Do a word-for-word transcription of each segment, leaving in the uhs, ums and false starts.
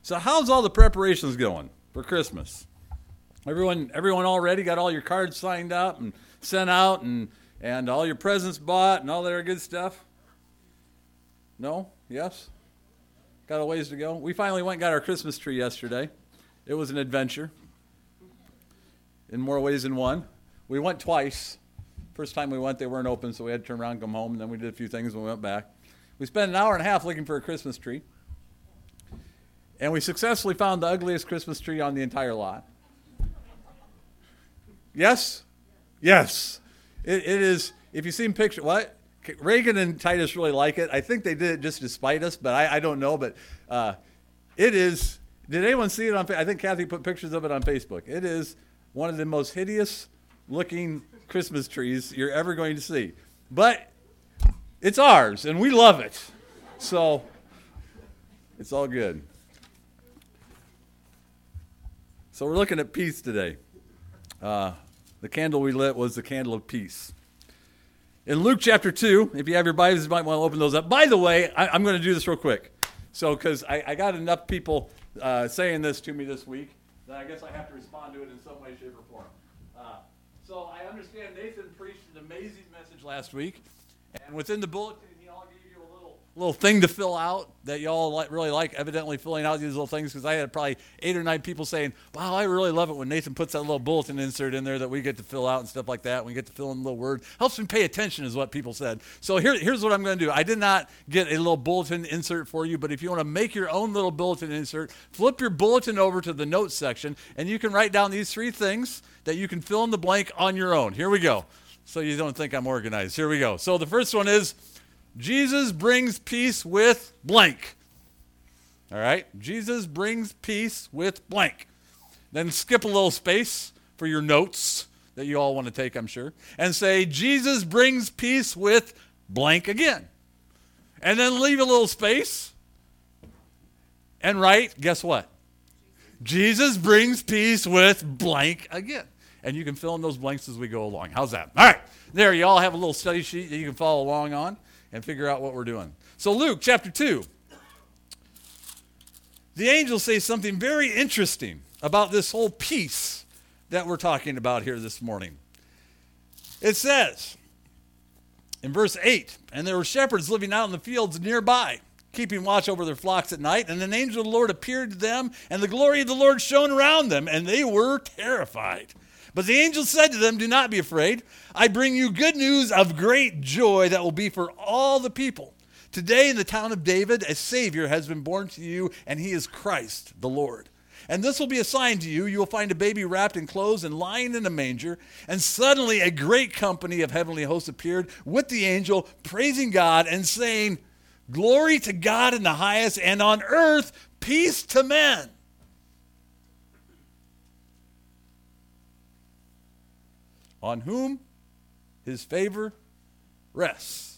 So how's all the preparations going for Christmas? Everyone, everyone already got all your cards signed up and sent out, and and all your presents bought, and all that good stuff? No? Yes? Got a ways to go? We finally went and got our Christmas tree yesterday. It was an adventure in more ways than one. We went twice. First time we went, they weren't open, so we had to turn around and come home, and then we did a few things and we went back. We spent an hour and a half looking for a Christmas tree, and we successfully found the ugliest Christmas tree on the entire lot. Yes? Yes. It, it is, if you've seen pictures, what? Reagan and Titus really like it. I think they did it just to spite us, but I, I don't know. But uh, it is, did anyone see it on, I think Kathy put pictures of it on Facebook. It is one of the most hideous looking Christmas trees you're ever going to see. But it's ours, and we love it. So it's all good. So we're looking at peace today. Uh, the candle we lit was the candle of peace. In Luke chapter two, if you have your Bibles, you might want to open those up. By the way, I, I'm going to do this real quick. So, because I, I got enough people uh, saying this to me this week that I guess I have to respond to it in some way, shape, or form. Uh, so, I understand Nathan preached an amazing message last week. And within the bulletin, he all gave you a little, little thing to fill out that y'all like, really like, evidently filling out these little things, because I had probably eight or nine people saying, wow, I really love it when Nathan puts that little bulletin insert in there that we get to fill out and stuff like that. We get to fill in a little word. Helps me pay attention is what people said. So here, here's what I'm going to do. I did not get a little bulletin insert for you, but if you want to make your own little bulletin insert, flip your bulletin over to the notes section, and you can write down these three things that you can fill in the blank on your own. Here we go. So you don't think I'm organized. Here we go. So the first one is, Jesus brings peace with blank. All right? Jesus brings peace with blank. Then skip a little space for your notes that you all want to take, I'm sure, and say, Jesus brings peace with blank again. And then leave a little space and write, guess what? Jesus brings peace with blank again. And you can fill in those blanks as we go along. How's that? All right. There, you all have a little study sheet that you can follow along on and figure out what we're doing. So Luke chapter two. The angels say something very interesting about this whole peace that we're talking about here this morning. It says in verse eight, and there were shepherds living out in the fields nearby, keeping watch over their flocks at night, and an angel of the Lord appeared to them, and the glory of the Lord shone around them, and they were terrified. But the angel said to them, do not be afraid. I bring you good news of great joy that will be for all the people. Today in the town of David, a Savior has been born to you, and he is Christ the Lord. And this will be a sign to you. You will find a baby wrapped in clothes and lying in a manger. And suddenly a great company of heavenly hosts appeared with the angel, praising God and saying, glory to God in the highest, and on earth peace to men. On whom his favor rests.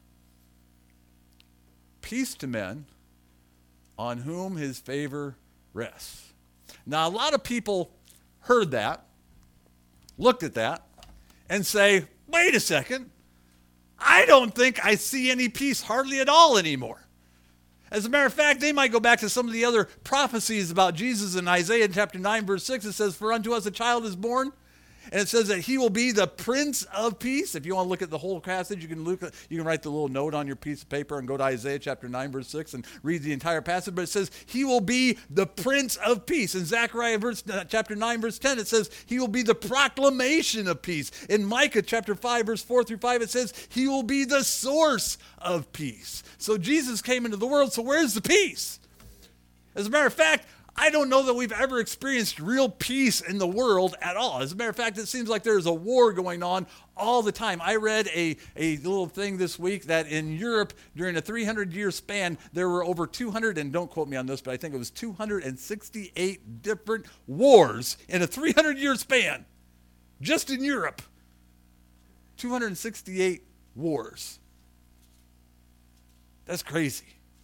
Peace to men, on whom his favor rests. Now, a lot of people heard that, looked at that, and say, wait a second, I don't think I see any peace hardly at all anymore. As a matter of fact, they might go back to some of the other prophecies about Jesus in Isaiah chapter nine, verse six. It says, for unto us a child is born, and it says that he will be the Prince of Peace. If you want to look at the whole passage, you can look at, you can write the little note on your piece of paper and go to Isaiah chapter nine, verse six, and read the entire passage. But it says he will be the Prince of Peace. In Zechariah verse, chapter nine, verse ten, it says he will be the proclamation of peace. In Micah chapter five, verse four through five, it says he will be the source of peace. So Jesus came into the world, so where's the peace? As a matter of fact, I don't know that we've ever experienced real peace in the world at all. As a matter of fact, it seems like there's a war going on all the time. I read a, a little thing this week that in Europe, during a three hundred year span, there were over two hundred, and don't quote me on this, but I think it was two hundred sixty-eight different wars in a three hundred year span. Just in Europe. two hundred sixty-eight wars. That's crazy.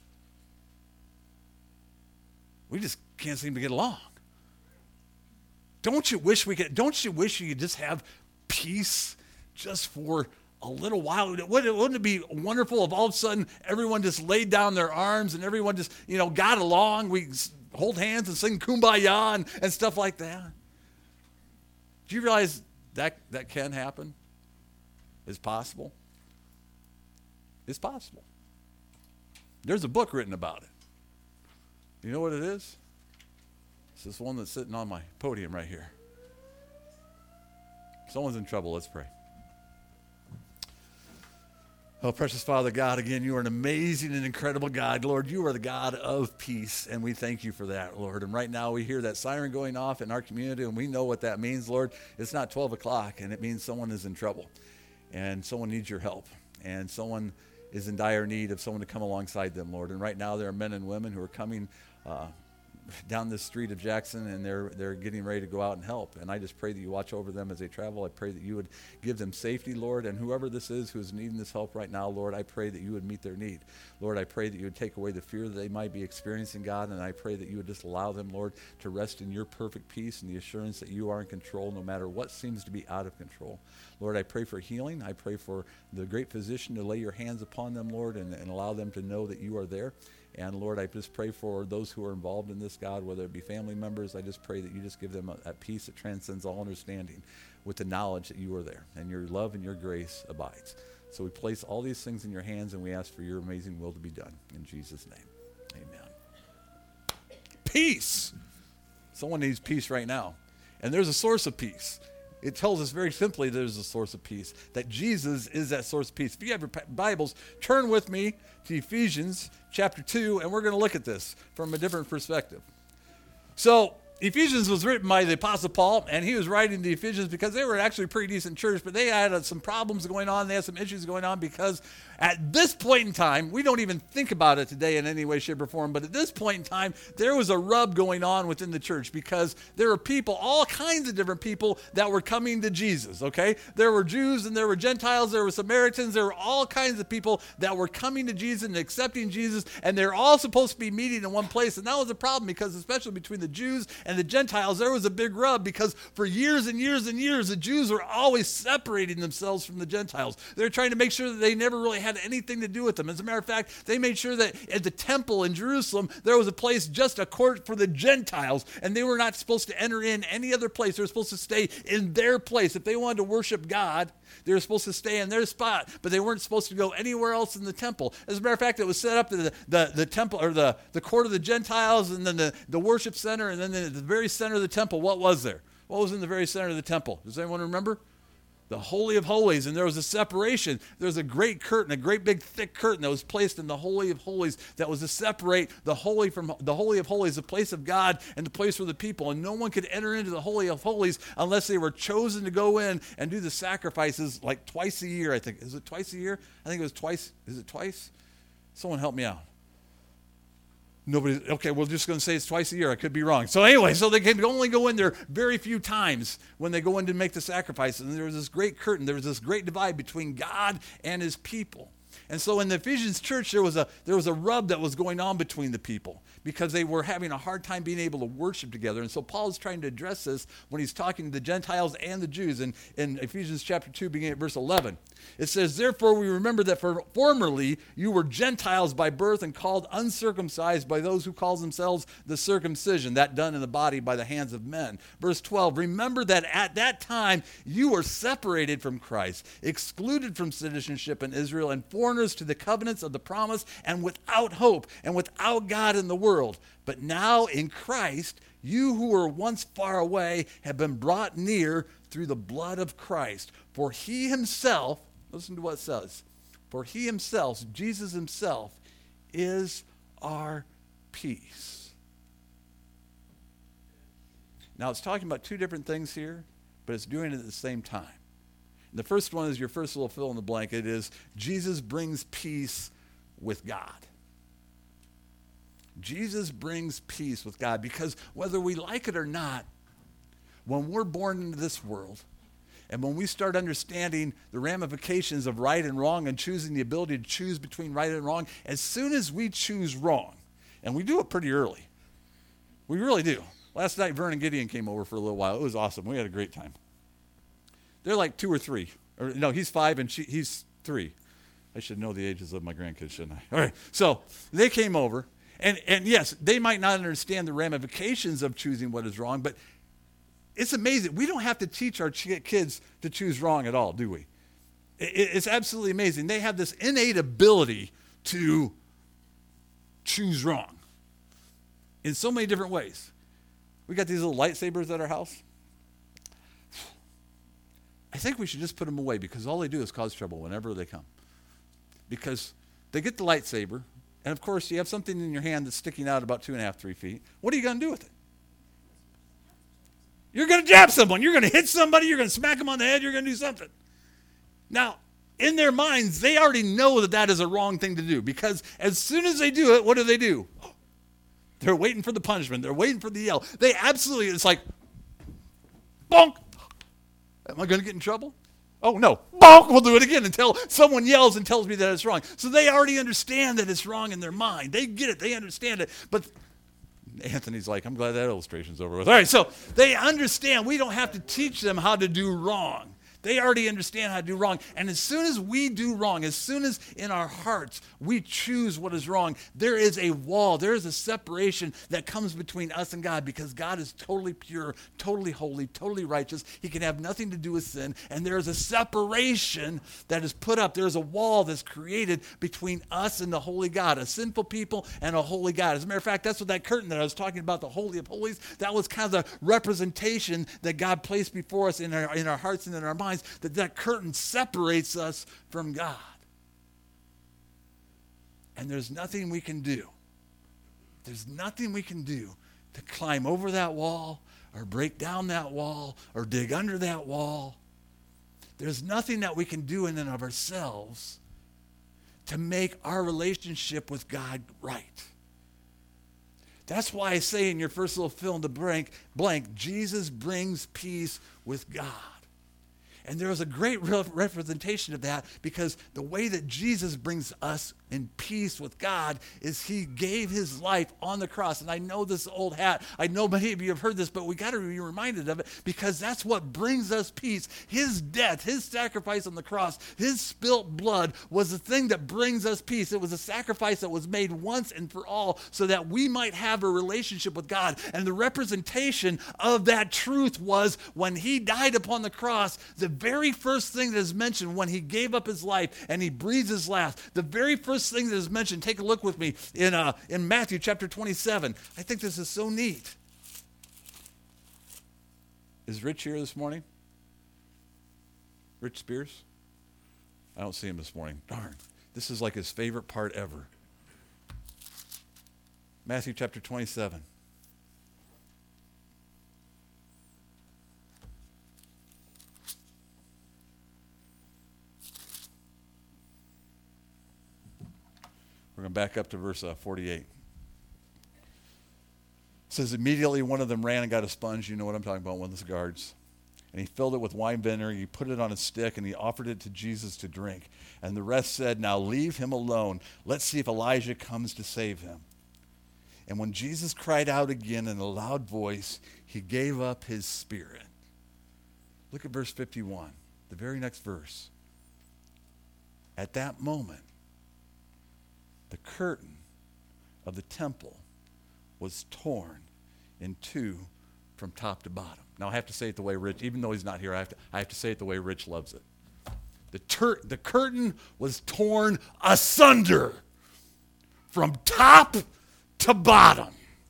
We just can't seem to get along. Don't you wish we could, don't you wish you could just have peace just for a little while? Wouldn't it be wonderful if all of a sudden everyone just laid down their arms and everyone just, you know, got along? We hold hands and sing Kumbaya and, and stuff like that. Do you realize that that can happen? It's possible. It's possible. There's a book written about it. You know what it is? It's this one that's sitting on my podium right here. Someone's in trouble. Let's pray. Oh, precious Father God, again, you are an amazing and incredible God. Lord, you are the God of peace, and we thank you for that, Lord. And right now we hear that siren going off in our community, and we know what that means, Lord. It's not twelve o'clock, and it means someone is in trouble, and someone needs your help, and someone is in dire need of someone to come alongside them, Lord. And right now there are men and women who are coming uh, down this street of Jackson, and they're they're getting ready to go out and help. And I just pray that you watch over them as they travel. I pray that you would give them safety, Lord. And whoever this is who is needing this help right now, Lord, I pray that you would meet their need. Lord, I pray that you would take away the fear that they might be experiencing, God. And I pray that you would just allow them, Lord, to rest in your perfect peace and the assurance that you are in control no matter what seems to be out of control. Lord, I pray for healing. I pray for the great physician to lay your hands upon them, Lord, and, and allow them to know that you are there. And Lord, I just pray for those who are involved in this, God, whether it be family members. I just pray that you just give them a, a peace that transcends all understanding with the knowledge that you are there and your love and your grace abides. So we place all these things in your hands, and we ask for your amazing will to be done. In Jesus' name, amen. Peace. Someone needs peace right now. And there's a source of peace. It tells us very simply there's a source of peace, that Jesus is that source of peace. If you have your Bibles, turn with me to Ephesians chapter two, and we're going to look at this from a different perspective. So Ephesians was written by the Apostle Paul, and he was writing the Ephesians because they were actually a pretty decent church, but they had uh, some problems going on. They had some issues going on because at this point in time, we don't even think about it today in any way, shape, or form, but at this point in time, there was a rub going on within the church because there were people, all kinds of different people that were coming to Jesus, okay? There were Jews and there were Gentiles, there were Samaritans, there were all kinds of people that were coming to Jesus and accepting Jesus, and they're all supposed to be meeting in one place, and that was a problem because especially between the Jews and the Gentiles, there was a big rub because for years and years and years, the Jews were always separating themselves from the Gentiles. They were trying to make sure that they never really had anything to do with them. As a matter of fact, they made sure that at the temple in Jerusalem, there was a place, just a court for the Gentiles, and they were not supposed to enter in any other place. They were supposed to stay in their place. If they wanted to worship God, they were supposed to stay in their spot, but they weren't supposed to go anywhere else in the temple. As a matter of fact, it was set up to the, the, the temple, or the, the court of the Gentiles, and then the, the worship center, and then at the very center of the temple, what was there? What was in the very center of the temple? Does anyone remember? The Holy of Holies, and there was a separation. There was a great curtain, a great big thick curtain that was placed in the Holy of Holies that was to separate the Holy from the Holy of Holies, the place of God and the place for the people. And no one could enter into the Holy of Holies unless they were chosen to go in and do the sacrifices like twice a year, I think. Is it twice a year? I think it was twice. Is it twice? Someone help me out. Nobody, okay, we're just going to say it's twice a year. I could be wrong. So anyway, so they can only go in there very few times when they go in to make the sacrifices. And there was this great curtain. There was this great divide between God and his people. And so in the Ephesians church, there was a there was a rub that was going on between the people because they were having a hard time being able to worship together. And so Paul is trying to address this when he's talking to the Gentiles and the Jews. And in Ephesians chapter two, beginning at verse eleven, it says, "Therefore we remember that for formerly you were Gentiles by birth and called uncircumcised by those who call themselves the circumcision, that done in the body by the hands of men." Verse twelve, "Remember that at that time you were separated from Christ, excluded from citizenship in Israel, and foreigners to the covenants of the promise, and without hope and without God in the world. But now in Christ, you who were once far away have been brought near through the blood of Christ. For he himself," listen to what it says, "for he himself," Jesus himself, "is our peace." Now it's talking about two different things here, but it's doing it at the same time. The first one is your first little fill in the blank. It is Jesus brings peace with God. Jesus brings peace with God because whether we like it or not, when we're born into this world and when we start understanding the ramifications of right and wrong and choosing the ability to choose between right and wrong, as soon as we choose wrong, and we do it pretty early, we really do. Last night, Vernon Gideon came over for a little while. It was awesome. We had a great time. They're like two or three. Or, no, he's five and she, he's three. I should know the ages of my grandkids, shouldn't I? All right. So they came over, And, and yes, they might not understand the ramifications of choosing what is wrong, but it's amazing. We don't have to teach our ch- kids to choose wrong at all, do we? It, it's absolutely amazing. They have this innate ability to choose wrong in so many different ways. We got these little lightsabers at our house. I think we should just put them away because all they do is cause trouble whenever they come. Because they get the lightsaber, and of course you have something in your hand that's sticking out about two and a half, three feet. What are you going to do with it? You're going to jab someone. You're going to hit somebody. You're going to smack them on the head. You're going to do something. Now, in their minds, they already know that that is a wrong thing to do because as soon as they do it, what do they do? They're waiting for the punishment. They're waiting for the yell. They absolutely, it's like, bonk. Am I going to get in trouble? Oh, no. Bonk. We'll do it again until someone yells and tells me that it's wrong. So they already understand that it's wrong in their mind. They get it. They understand it. But Anthony's like, I'm glad that illustration's over with. All right, so they understand. We don't have to teach them how to do wrong. They already understand how to do wrong. And as soon as we do wrong, as soon as in our hearts we choose what is wrong, there is a wall, there is a separation that comes between us and God because God is totally pure, totally holy, totally righteous. He can have nothing to do with sin. And there is a separation that is put up. There is a wall that's created between us and the holy God, a sinful people and a holy God. As a matter of fact, that's what that curtain that I was talking about, the Holy of Holies, that was kind of the representation that God placed before us in our, in our hearts and in our minds. That that curtain separates us from God. And there's nothing we can do. There's nothing we can do to climb over that wall or break down that wall or dig under that wall. There's nothing that we can do in and of ourselves to make our relationship with God right. That's why I say in your first little fill in the blank, blank, Jesus brings peace with God. And there is a great representation of that because the way that Jesus brings us in peace with God is he gave his life on the cross. And I know this old hat. I know many of you have heard this, but we got to be reminded of it because that's what brings us peace. His death, his sacrifice on the cross, his spilt blood was the thing that brings us peace. It was a sacrifice that was made once and for all so that we might have a relationship with God. And the representation of that truth was when he died upon the cross, the very first thing that is mentioned when he gave up his life and he breathes his last, the very first thing that is mentioned, take a look with me in, uh, in Matthew chapter twenty-seven. I think this is so neat. Is Rich here this morning? Rich Spears? I don't see him this morning. Darn. This is like his favorite part ever. Matthew chapter twenty-seven. We're going to back up to verse uh, forty-eight. It says, immediately one of them ran and got a sponge. You know what I'm talking about, one of the guards. And he filled it with wine vinegar. He put it on a stick, and he offered it to Jesus to drink. And the rest said, now leave him alone. Let's see if Elijah comes to save him. And when Jesus cried out again in a loud voice, he gave up his spirit. Look at verse fifty-one, the very next verse. At that moment, the curtain of the temple was torn in two from top to bottom. Now I have to say it the way Rich, even though he's not here, I have to, I have to say it the way Rich loves it. The, tur- the curtain was torn asunder from top to bottom.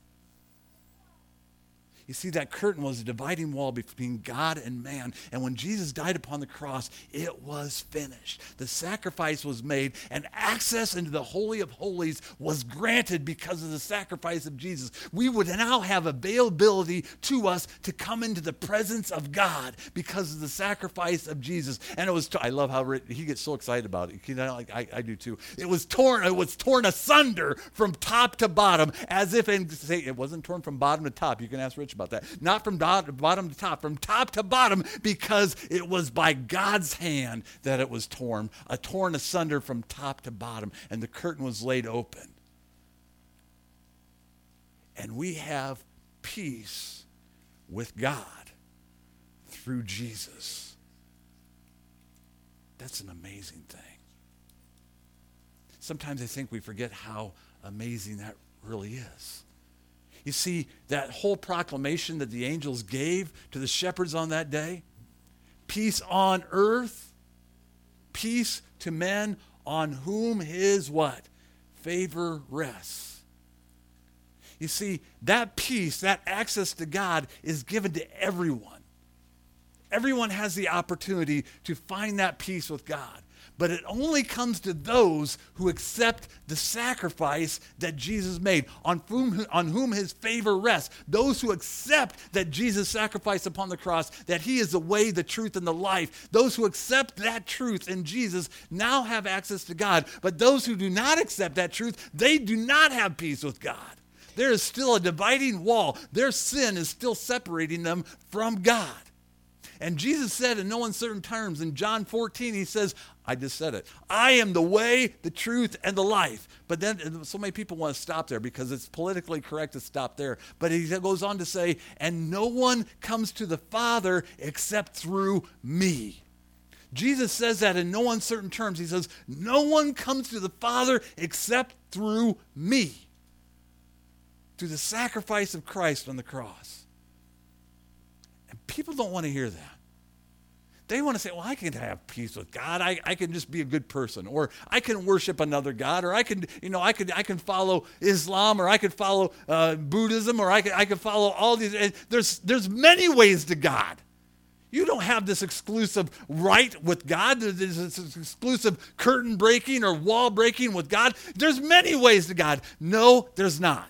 You see, that curtain was a dividing wall between God and man. And when Jesus died upon the cross, it was finished. The sacrifice was made, and access into the Holy of Holies was granted because of the sacrifice of Jesus. We would now have availability to us to come into the presence of God because of the sacrifice of Jesus. And it was, t- I love how Rick, he gets so excited about it. You know, like I, I do too. It was torn, it was torn asunder from top to bottom, as if, and say, it wasn't torn from bottom to top. You can ask Rich about that. Not from do- bottom to top, from top to bottom, because it was by God's hand that it was torn, uh, torn asunder from top to bottom, and the curtain was laid open. And we have peace with God through Jesus. That's an amazing thing. Sometimes I think we forget how amazing that really is. You see, that whole proclamation that the angels gave to the shepherds on that day, peace on earth, peace to men on whom his what? Favor rests. You see, that peace, that access to God is given to everyone. Everyone has the opportunity to find that peace with God. But it only comes to those who accept the sacrifice that Jesus made, on whom, on whom his favor rests. Those who accept that Jesus sacrificed upon the cross, that he is the way, the truth, and the life. Those who accept that truth in Jesus now have access to God. But those who do not accept that truth, they do not have peace with God. There is still a dividing wall. Their sin is still separating them from God. And Jesus said in no uncertain terms in John fourteen, he says, I just said it, I am the way, the truth, and the life. But then so many people want to stop there because it's politically correct to stop there. But he goes on to say, and no one comes to the Father except through me. Jesus says that in no uncertain terms. He says, no one comes to the Father except through me. Through the sacrifice of Christ on the cross. And people don't want to hear that. They want to say, well, I can have peace with God. I, I can just be a good person. Or I can worship another God. Or I can, you know, I can I can follow Islam. Or I can follow uh, Buddhism. Or I can, I can follow all these. And there's, there's many ways to God. You don't have this exclusive right with God. There's this exclusive curtain breaking or wall breaking with God. There's many ways to God. No, there's not.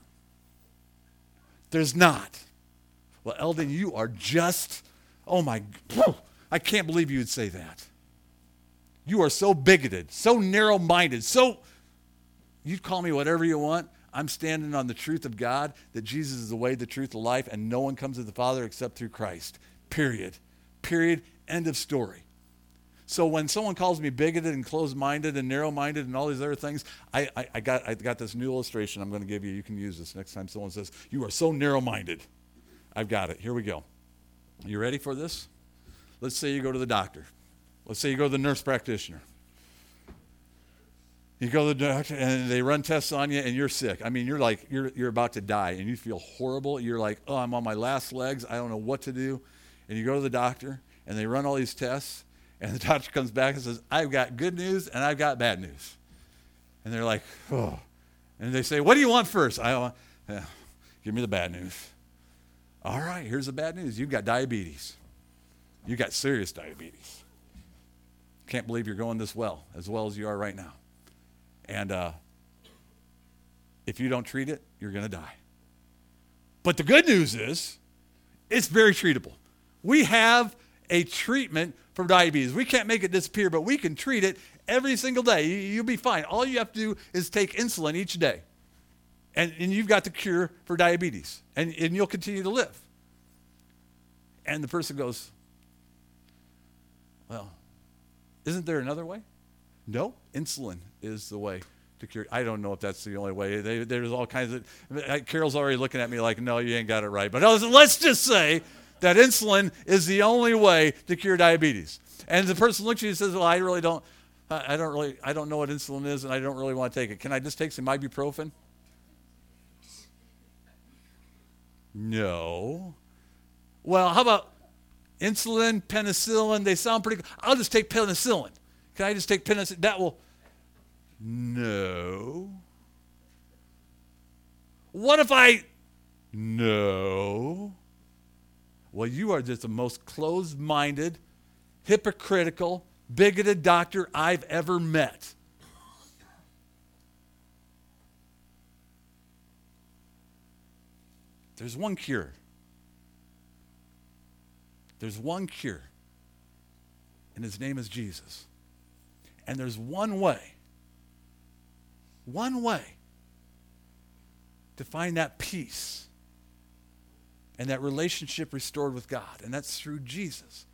There's not. Well, Eldon, you are just, oh my, I can't believe you would say that. You are so bigoted, so narrow-minded, so, you call me whatever you want. I'm standing on the truth of God, that Jesus is the way, the truth, the life, and no one comes to the Father except through Christ. Period. Period. End of story. So when someone calls me bigoted and closed-minded and narrow-minded and all these other things, I, I, I, got, I got this new illustration I'm going to give you. You can use this next time someone says, you are so narrow-minded. I've got it. Here we go. You ready for this? Let's say you go to the doctor. Let's say you go to the nurse practitioner. You go to the doctor and they run tests on you and you're sick. I mean, you're like, you're, you're about to die and you feel horrible. You're like, oh, I'm on my last legs. I don't know what to do. And you go to the doctor and they run all these tests. And the doctor comes back and says, I've got good news and I've got bad news. And they're like, oh. And they say, what do you want first? I want, yeah, give me the bad news. All right, here's the bad news. You've got diabetes. You've got serious diabetes. Can't believe you're going this well, as well as you are right now. And uh, if you don't treat it, you're going to die. But the good news is, it's very treatable. We have a treatment for diabetes. We can't make it disappear, but we can treat it every single day. You, you'll be fine. All you have to do is take insulin each day. And, and you've got the cure for diabetes. And, and you'll continue to live. And the person goes, well, isn't there another way? No, insulin is the way to cure. I don't know if that's the only way. They, there's all kinds of, Carol's already looking at me like, no, you ain't got it right. But let's just say that insulin is the only way to cure diabetes. And the person looks at you and says, well, I really don't, I don't really, I don't know what insulin is and I don't really want to take it. Can I just take some ibuprofen? No. Well, how about insulin, penicillin? They sound pretty good. I'll just take penicillin. Can I just take penicillin? That will. No. What if I? No. Well, you are just the most closed-minded, hypocritical, bigoted doctor I've ever met. There's one cure. There's one cure. And his name is Jesus. And there's one way. One way to find that peace and that relationship restored with God. And that's through Jesus.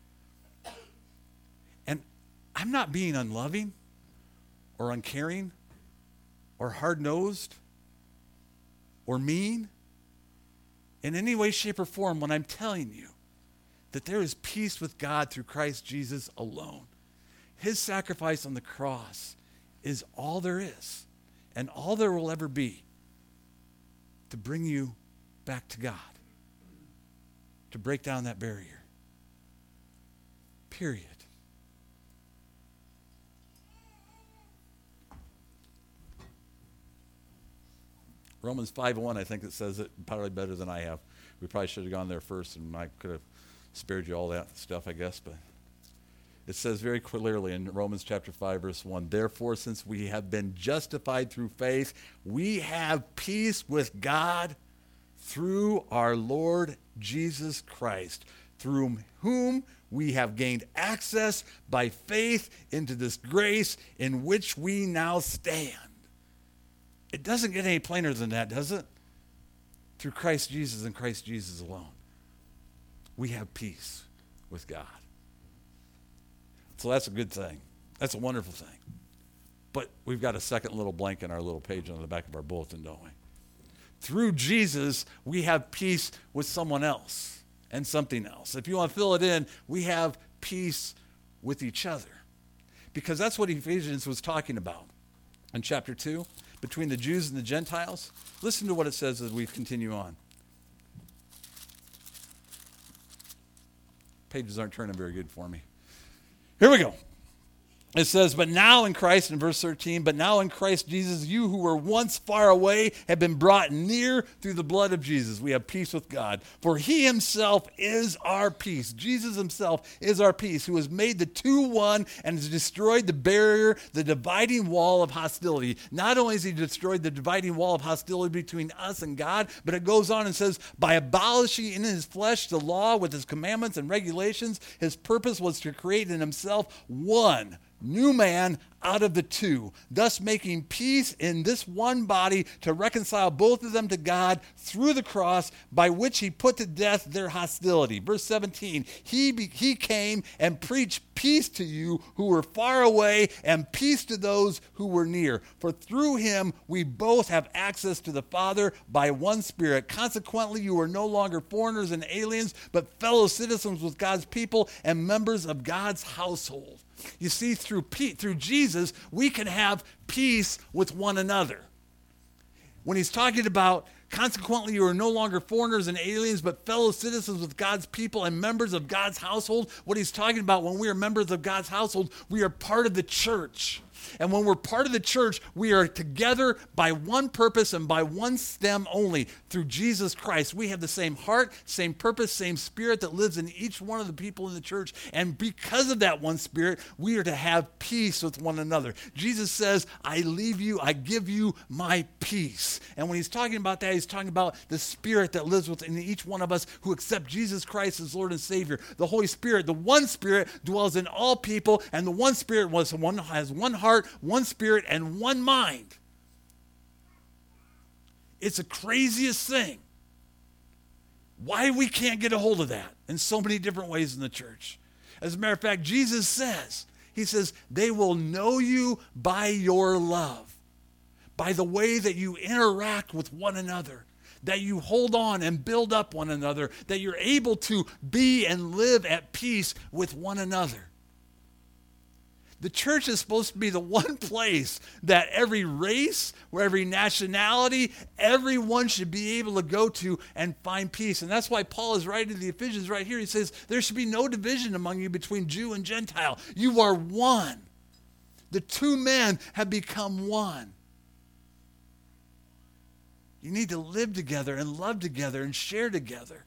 And I'm not being unloving or uncaring or hard-nosed or mean in any way, shape, or form when I'm telling you that there is peace with God through Christ Jesus alone. His sacrifice on the cross is all there is and all there will ever be. to bring you back to God, to break down that barrier. Period. Romans five one, I think it says it probably better than I have. We probably should have gone there first, and I could have spared you all that stuff, I guess. But it says very clearly in Romans chapter five, verse one, therefore, since we have been justified through faith, we have peace with God through our Lord Jesus Christ, through whom we have gained access by faith into this grace in which we now stand. It doesn't get any plainer than that, does it? Through Christ Jesus and Christ Jesus alone, we have peace with God. So that's a good thing. That's a wonderful thing. But we've got a second little blank in our little page on the back of our bulletin, don't we? Through Jesus, we have peace with someone else and something else. If you want to fill it in, we have peace with each other. Because that's what Ephesians was talking about in chapter two, between the Jews and the Gentiles. Listen to what it says as we continue on. Pages aren't turning very good for me. Here we go. It says, but now in Christ, in verse thirteen, but now in Christ Jesus, you who were once far away have been brought near through the blood of Jesus. We have peace with God. For he himself is our peace. Jesus himself is our peace, who has made the two one and has destroyed the barrier, the dividing wall of hostility. Not only has he destroyed the dividing wall of hostility between us and God, but it goes on and says, by abolishing in his flesh the law with his commandments and regulations, his purpose was to create in himself one new man out of the two, thus making peace in this one body to reconcile both of them to God through the cross, by which he put to death their hostility. Verse seventeen, he, be, he came and preached peace to you who were far away and peace to those who were near. For through him we both have access to the Father by one Spirit. Consequently, you are no longer foreigners and aliens, but fellow citizens with God's people and members of God's household. You see, through through Jesus, we can have peace with one another. When he's talking about, consequently, you are no longer foreigners and aliens, but fellow citizens with God's people and members of God's household, what he's talking about, when we are members of God's household, we are part of the church. And when we're part of the church, we are together by one purpose and by one stem only, through Jesus Christ. We have the same heart, same purpose, same spirit that lives in each one of the people in the church. And because of that one spirit, we are to have peace with one another. Jesus says, I leave you, I give you my peace. And when he's talking about that, he's talking about the spirit that lives within each one of us who accept Jesus Christ as Lord and Savior. The Holy Spirit, the one Spirit dwells in all people, and the one Spirit was one, has one heart, one spirit, and one mind. It's the craziest thing. Why we can't get a hold of that in so many different ways in the church. As a matter of fact, Jesus says, he says, they will know you by your love, by the way that you interact with one another, that you hold on and build up one another, that you're able to be and live at peace with one another. The church is supposed to be the one place that every race, or every nationality, everyone should be able to go to and find peace. And that's why Paul is writing to the Ephesians right here. He says, there should be no division among you between Jew and Gentile. You are one. The two men have become one. You need to live together and love together and share together.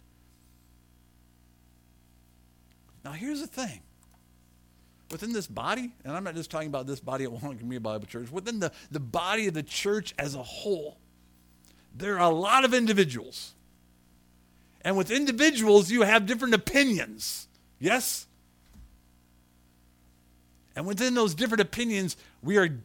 Now here's the thing. Within this body, and I'm not just talking about this body at Walnut Community Bible Church, within the, the body of the church as a whole, there are a lot of individuals. And with individuals, you have different opinions. Yes? And within those different opinions, we are,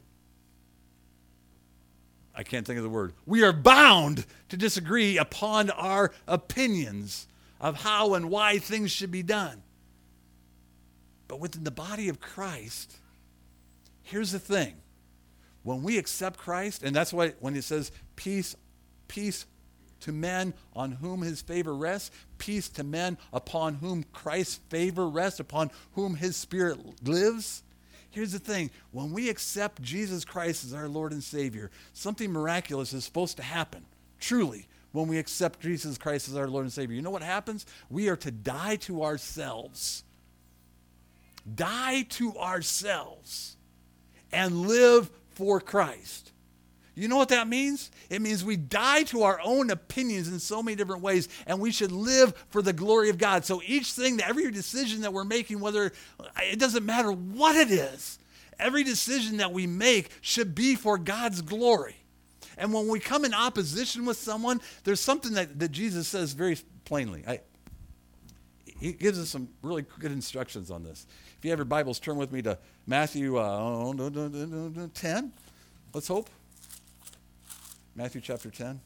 I can't think of the word, we are bound to disagree upon our opinions of how and why things should be done. But within the body of Christ, here's the thing. When we accept Christ, and that's why when it says peace, peace to men on whom his favor rests, peace to men upon whom Christ's favor rests, upon whom his Spirit lives. Here's the thing. When we accept Jesus Christ as our Lord and Savior, something miraculous is supposed to happen, truly, when we accept Jesus Christ as our Lord and Savior. You know what happens? We are to die to ourselves. Die to ourselves and live for Christ. You know what that means? It means we die to our own opinions in so many different ways, and we should live for the glory of God. So each thing, that every decision that we're making, whether it doesn't matter what it is, every decision that we make should be for God's glory. And when we come in opposition with someone, there's something that, that Jesus says very plainly. I, he gives us some really good instructions on this. If you have your Bibles, turn with me to Matthew uh, ten. Let's hope. Matthew chapter ten.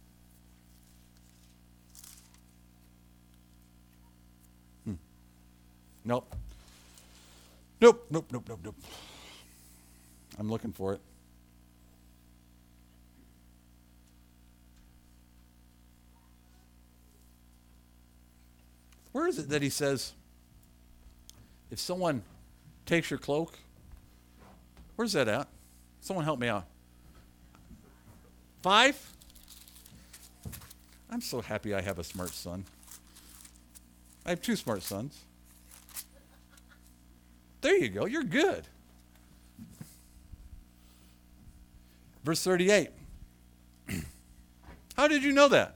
Hmm. Nope. Nope, nope, nope, nope, nope. I'm looking for it. Where is it that he says, if someone takes your cloak, where's that at? Someone help me out. Five? I'm so happy I have a smart son. I have two smart sons. There you go. You're good. Verse thirty-eight. How did you know that?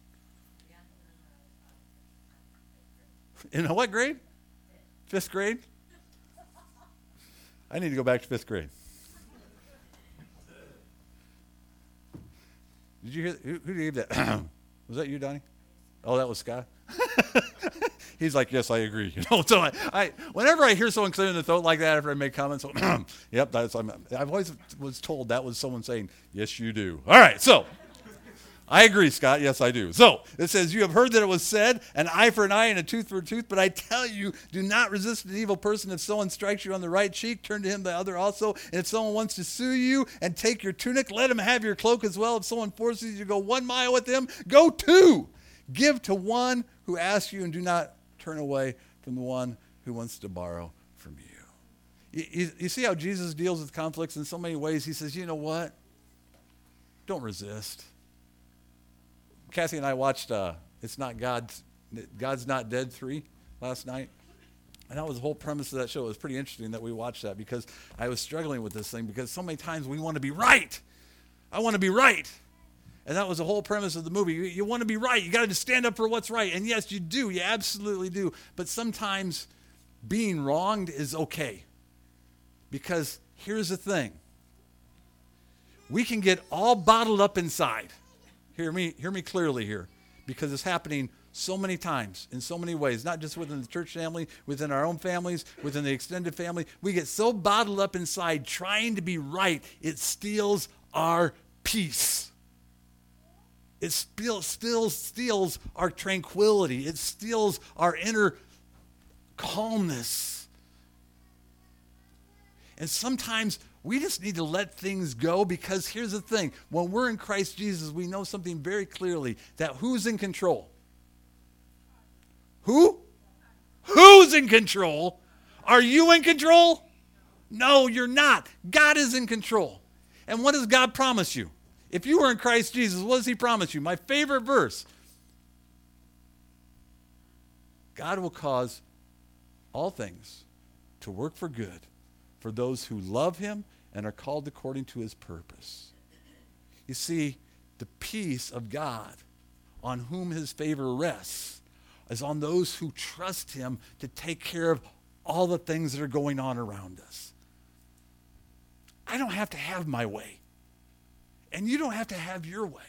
In what grade? Fifth grade? I need to go back to fifth grade. Did you hear? Who, who gave that? Was that you, Donnie? Oh, that was Scott. He's like, yes, I agree. You know, so I, I, whenever I hear someone clearing the throat like that after I make comments, yep, that's. I'm, I've always was told that was someone saying, yes, you do. All right, so I agree, Scott. Yes, I do. So it says, you have heard that it was said, an eye for an eye and a tooth for a tooth. But I tell you, do not resist an evil person. If someone strikes you on the right cheek, turn to him the other also. And if someone wants to sue you and take your tunic, let him have your cloak as well. If someone forces you to go one mile with him, go two. Give to one who asks you, and do not turn away from the one who wants to borrow from you. You, you. you see how Jesus deals with conflicts in so many ways. He says, you know what? Don't resist. Kathy and I watched uh, It's Not God, God's Not Dead three last night. And that was the whole premise of that show. It was pretty interesting that we watched that because I was struggling with this thing because so many times we want to be right. I want to be right. And that was the whole premise of the movie. You, you want to be right. You got to stand up for what's right. And yes, you do. You absolutely do. But sometimes being wronged is okay. Because here's the thing. We can get all bottled up inside. Hear me, hear me clearly here. Because it's happening so many times in so many ways. Not just within the church family, within our own families, within the extended family. We get so bottled up inside trying to be right, it steals our peace. It still, still steals our tranquility. It steals our inner calmness. And sometimes we just need to let things go because here's the thing. When we're in Christ Jesus, we know something very clearly, that who's in control? Who? Who's in control? Are you in control? No, you're not. God is in control. And what does God promise you? If you were in Christ Jesus, what does he promise you? My favorite verse. God will cause all things to work for good for those who love him and are called according to his purpose. You see, the peace of God on whom his favor rests is on those who trust him to take care of all the things that are going on around us. I don't have to have my way. And you don't have to have your way.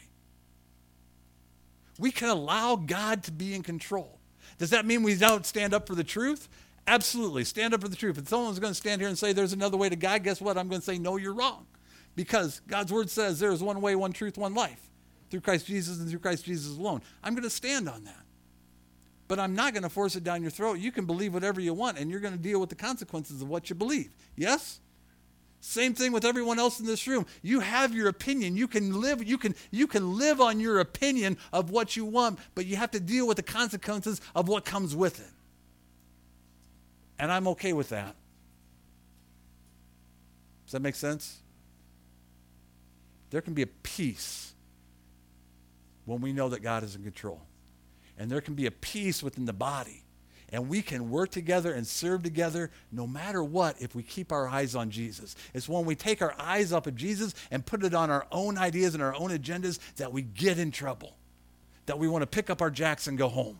We can allow God to be in control. Does that mean we don't stand up for the truth? Absolutely. Stand up for the truth. If someone's going to stand here and say there's another way to God, guess what? I'm going to say, no, you're wrong. Because God's word says there is one way, one truth, one life. Through Christ Jesus and through Christ Jesus alone. I'm going to stand on that. But I'm not going to force it down your throat. You can believe whatever you want, and you're going to deal with the consequences of what you believe. Yes? Same thing with everyone else in this room. You have your opinion. You can live, you can, you can live on your opinion of what you want, but you have to deal with the consequences of what comes with it. And I'm okay with that. Does that make sense? There can be a peace when we know that God is in control. And there can be a peace within the body. And we can work together and serve together no matter what if we keep our eyes on Jesus. It's when we take our eyes off of Jesus and put it on our own ideas and our own agendas that we get in trouble, that we want to pick up our jacks and go home.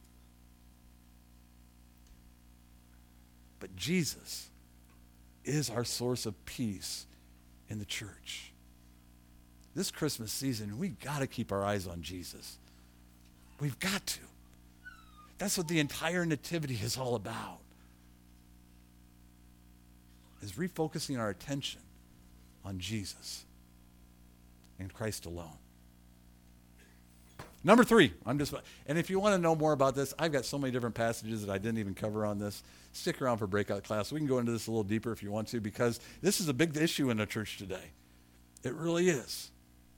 But Jesus is our source of peace in the church. This Christmas season, we got to keep our eyes on Jesus. We've got to. That's what the entire nativity is all about, is refocusing our attention on Jesus and Christ alone. Number three, I'm just, and if you want to know more about this, I've got so many different passages that I didn't even cover on this. Stick around for breakout class. We can go into this a little deeper if you want to, because this is a big issue in the church today. It really is.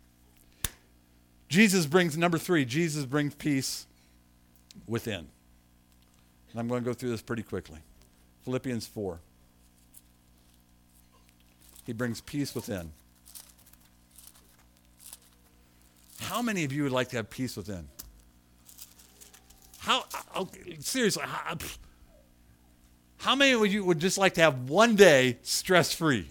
Jesus brings, number three, Jesus brings peace within. And I'm going to go through this pretty quickly. Philippians four. He brings peace within. How many of you would like to have peace within? How, okay, seriously, how, how many of you would just like to have one day stress-free?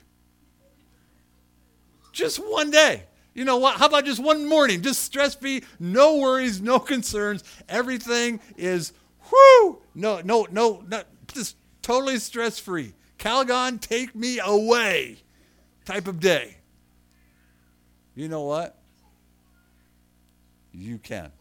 Just one day. You know what? How about just one morning? Just stress-free, no worries, no concerns. Everything is, whoo, no, no, no, no, just totally stress-free. Calgon, take me away type of day. You know what? You can.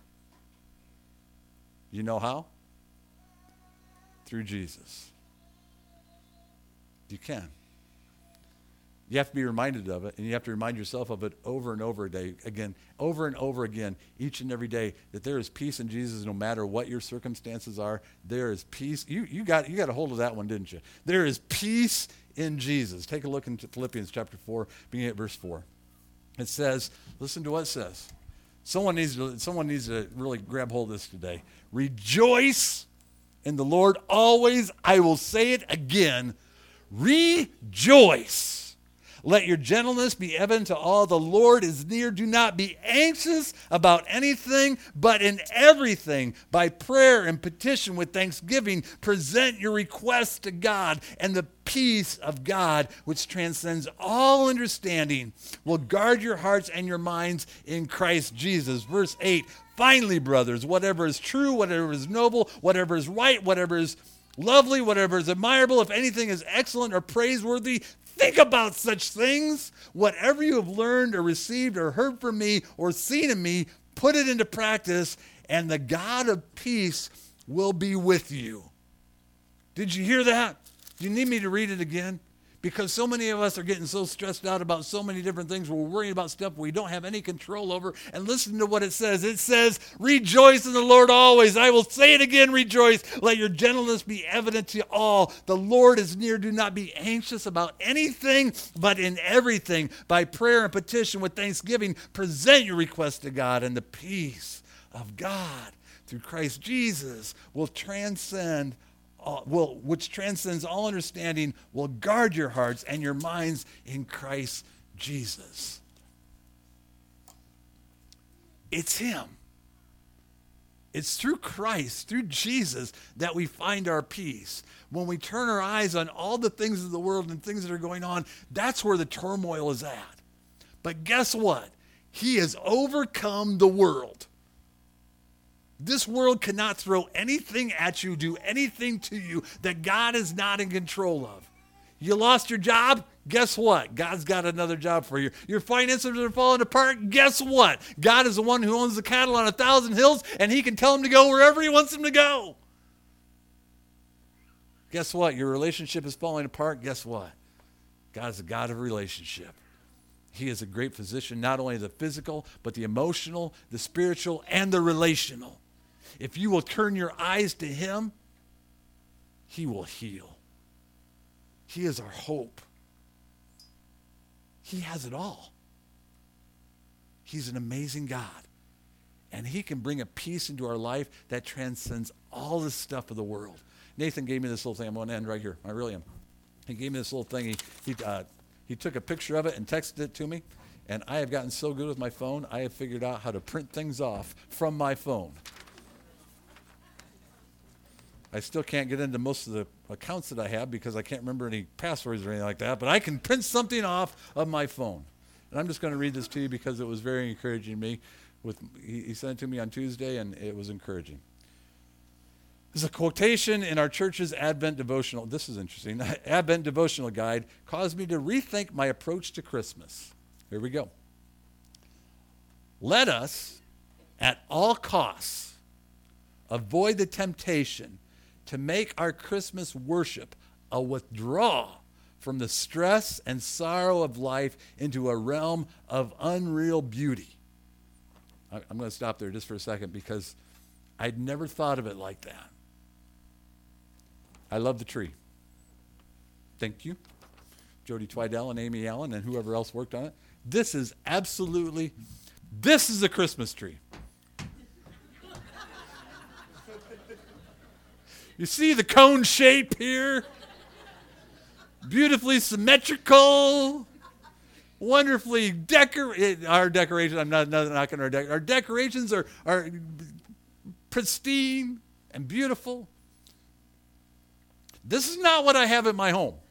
You know how? Through Jesus. You can. You have to be reminded of it, and you have to remind yourself of it over and over a day, again, over and over again, each and every day, that there is peace in Jesus no matter what your circumstances are. There is peace. You, you, got, you got a hold of that one, didn't you? There is peace in Jesus. Take a look into Philippians chapter four, beginning at verse four. It says, listen to what it says. Someone needs to, someone needs to really grab hold of this today. Rejoice in the Lord always. I will say it again. Rejoice. Let your gentleness be evident to all. The Lord is near. Do not be anxious about anything, but in everything, by prayer and petition with thanksgiving, present your requests to God, and the peace of God, which transcends all understanding, will guard your hearts and your minds in Christ Jesus. Verse eight, finally, brothers, whatever is true, whatever is noble, whatever is right, whatever is lovely, whatever is admirable, if anything is excellent or praiseworthy, think about such things. Whatever you have learned or received or heard from me or seen in me, put it into practice, and the God of peace will be with you. Did you hear that? Do you need me to read it again? Because so many of us are getting so stressed out about so many different things. We're worrying about stuff we don't have any control over. And listen to what it says. It says, rejoice in the Lord always. I will say it again, rejoice. Let your gentleness be evident to all. The Lord is near. Do not be anxious about anything, but in everything, by prayer and petition with thanksgiving, present your requests to God, and the peace of God through Christ Jesus will transcend All, will, which transcends all understanding, will guard your hearts and your minds in Christ Jesus. It's Him. It's through Christ, through Jesus, that we find our peace. When we turn our eyes on all the things of the world and things that are going on, that's where the turmoil is at. But guess what? He has overcome the world. This world cannot throw anything at you, do anything to you that God is not in control of. You lost your job? Guess what? God's got another job for you. Your finances are falling apart? Guess what? God is the one who owns the cattle on a thousand hills, and He can tell them to go wherever He wants them to go. Guess what? Your relationship is falling apart? Guess what? God is a God of relationship. He is a great physician, not only the physical, but the emotional, the spiritual, and the relational. If you will turn your eyes to Him, He will heal. He is our hope. He has it all. He's an amazing God. And He can bring a peace into our life that transcends all the stuff of the world. Nathan gave me this little thing. I'm going to end right here. I really am. He gave me this little thing. He, he, uh, he took a picture of it and texted it to me. And I have gotten so good with my phone, I have figured out how to print things off from my phone. I still can't get into most of the accounts that I have because I can't remember any passwords or anything like that, but I can print something off of my phone. And I'm just going to read this to you because it was very encouraging to me. With, he, he sent it to me on Tuesday, and it was encouraging. There's a quotation in our church's Advent devotional. This is interesting. Advent devotional guide caused me to rethink my approach to Christmas. Here we go. Let us, at all costs, avoid the temptation to make our Christmas worship a withdrawal from the stress and sorrow of life into a realm of unreal beauty. I'm going to stop there just for a second because I'd never thought of it like that. I love the tree. Thank you, Jody Twidell and Amy Allen and whoever else worked on it. This is absolutely, this is a Christmas tree. You see the cone shape here? Beautifully symmetrical. Wonderfully decorated. Our decorations, I'm not, not knocking our decorations. Our decorations are, are pristine and beautiful. This is not what I have at my home.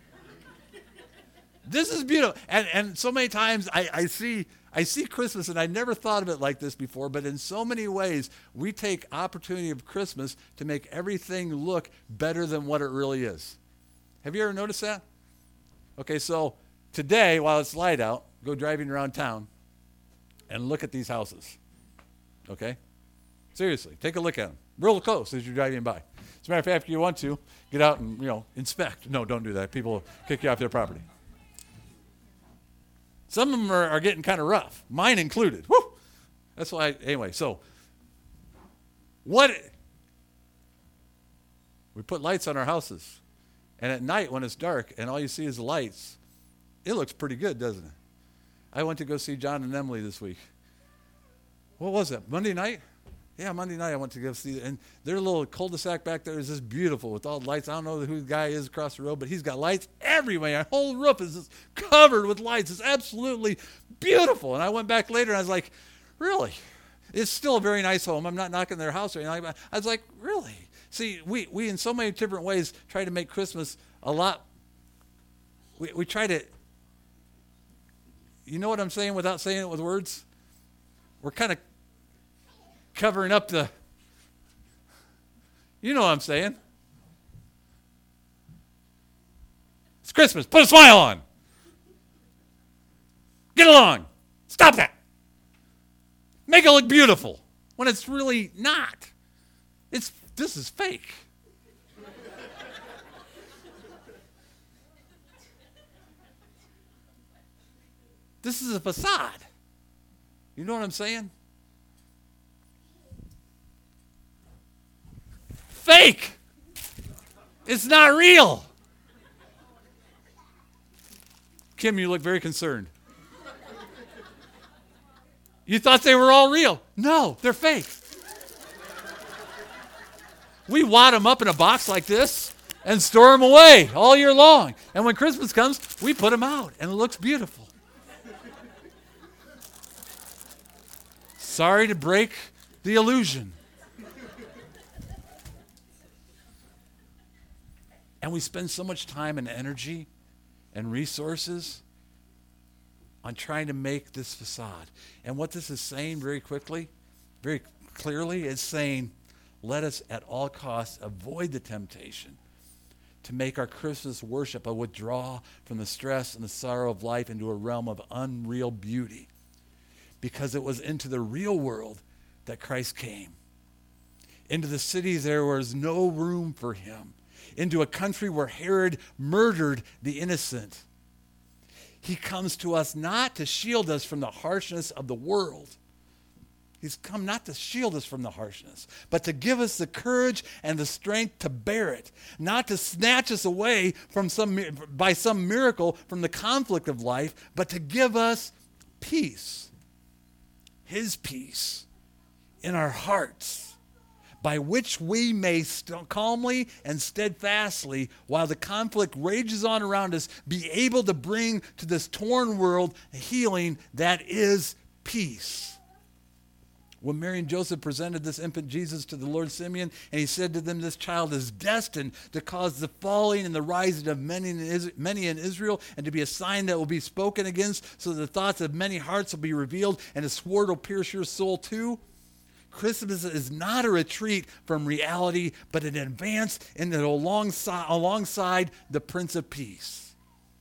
This is beautiful. And, and so many times I, I see I see Christmas, and I never thought of it like this before, but in so many ways, we take opportunity of Christmas to make everything look better than what it really is. Have you ever noticed that? Okay, so today, while it's light out, go driving around town and look at these houses. Okay? Seriously, take a look at them. Real close as you're driving by. As a matter of fact, if you want to, get out and, you know, inspect. No, don't do that. People will kick you off their property. Some of them are, are getting kind of rough, mine included. Woo! That's why, I, anyway, so what? We put lights on our houses. And at night when it's dark and all you see is the lights, it looks pretty good, doesn't it? I went to go see John and Emily this week. What was it, Monday night? Yeah, Monday night I went to go see, and their little cul-de-sac back there is just beautiful with all the lights. I don't know who the guy is across the road, but he's got lights everywhere. Our whole roof is just covered with lights. It's absolutely beautiful. And I went back later, and I was like, really? It's still a very nice home. I'm not knocking their house or anything. I was like, really? See, we, we in so many different ways try to make Christmas a lot. We, we try to, you know what I'm saying without saying it with words? We're kind of covering up the, you know what I'm saying. It's Christmas. Put a smile on. Get along. Stop that. Make it look beautiful when it's really not. It's this is fake. This is a facade. You know what I'm saying? Fake. It's not real. Kim, you look very concerned. You thought they were all real. No, they're fake. We wad them up in a box like this and store them away all year long. And when Christmas comes, we put them out, and it looks beautiful. Sorry to break the illusion. And we spend so much time and energy and resources on trying to make this facade. And what this is saying very quickly, very clearly, is saying, let us at all costs avoid the temptation to make our Christmas worship a withdrawal from the stress and the sorrow of life into a realm of unreal beauty. Because it was into the real world that Christ came. Into the cities there was no room for him. Into a country where Herod murdered the innocent. He comes to us not to shield us from the harshness of the world. He's come not to shield us from the harshness, but to give us the courage and the strength to bear it. Not to snatch us away from some by some miracle from the conflict of life, but to give us peace. His peace in our hearts by which we may st- calmly and steadfastly, while the conflict rages on around us, be able to bring to this torn world a healing that is peace. When Mary and Joseph presented this infant Jesus to the Lord Simeon, and he said to them, this child is destined to cause the falling and the rising of many in, Is- many in Israel, and to be a sign that will be spoken against, so that the thoughts of many hearts will be revealed, and a sword will pierce your soul too. Christmas is not a retreat from reality, but an advance in the alongside, alongside the Prince of Peace.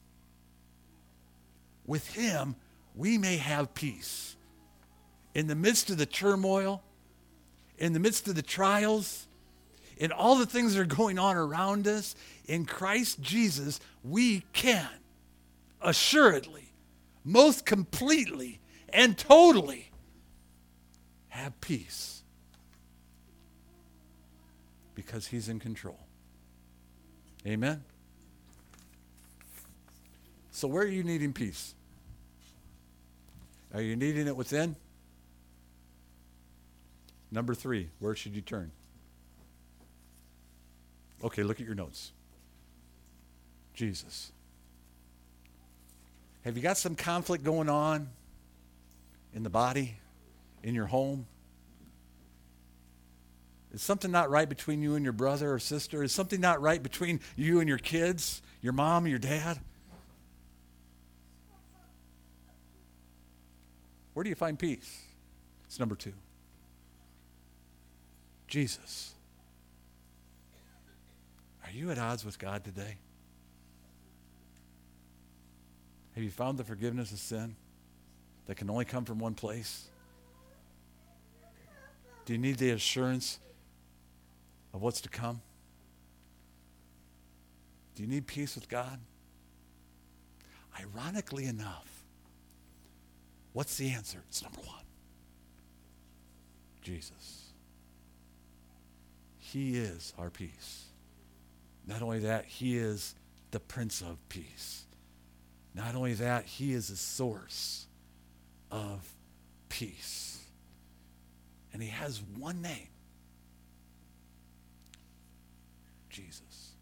With him, we may have peace. In the midst of the turmoil, in the midst of the trials, in all the things that are going on around us, in Christ Jesus, we can assuredly, most completely, and totally have peace because he's in control. Amen? So where are you needing peace? Are you needing it within? Number three, where should you turn? Okay, look at your notes. Jesus. Have you got some conflict going on in the body, in your home? Is something not right between you and your brother or sister? Is something not right between you and your kids, your mom, your dad? Where do you find peace? It's number two. Jesus. Are you at odds with God today? Have you found the forgiveness of sin that can only come from one place? Do you need the assurance of what's to come? Do you need peace with God? Ironically enough, what's the answer? It's number one. Jesus. He is our peace. Not only that, he is the Prince of Peace. Not only that, he is the source of peace. And he has one name. Jesus.